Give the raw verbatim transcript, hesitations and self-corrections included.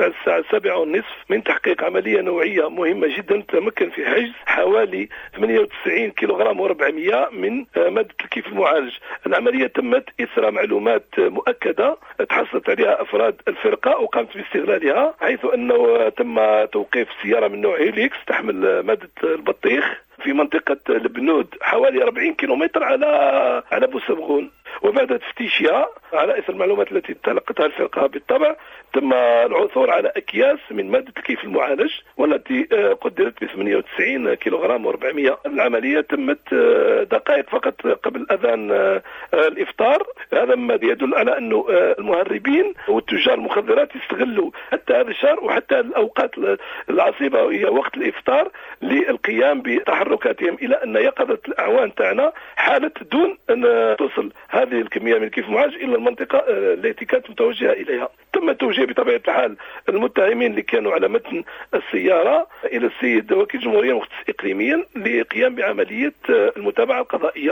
تاع الساعة السابعة والنصف من تحقيق عملية نوعية مهمة جدا تمكن في حجز حوالي ثمانية وتسعين كيلوغرام وأربعمائة من مادة الكيف المعالج. العملية تمت إثر معلومات مؤكدة تحصلت عليها أفراد الفرقة وقامت باستغلالها، حيث أنه تم توقيف سيارة من نوع هيليكس تحمل مادة البطيخ في منطقة البنود حوالي أربعين كيلومتر على على بوسبغون. وبعد تفتيشها على اثر المعلومات التي تلقتها الفرقه بالطبع تم العثور على اكياس من ماده الكيف المعالج والتي قدرت ب ثمانية وتسعين كيلوغرام وأربعمائة. العمليه تمت دقائق فقط قبل اذان الافطار. هذا ما يدل على انه المهربين وتجار المخدرات يستغلوا حتى هذا الشهر وحتى الاوقات العصيبه وهي وقت الافطار للقيام بتحركاتهم، الى ان يقظه الاعوان تاعنا حالت دون ان توصل هذه الكمية من الكيف المعالج إلى المنطقة التي كانت متوجهة إليها. تم توجيه بطبيعة الحال المتهمين اللي كانوا على متن السيارة إلى السيد وكيل الجمهورية المختص إقليميا لقيام بعملية المتابعة القضائية.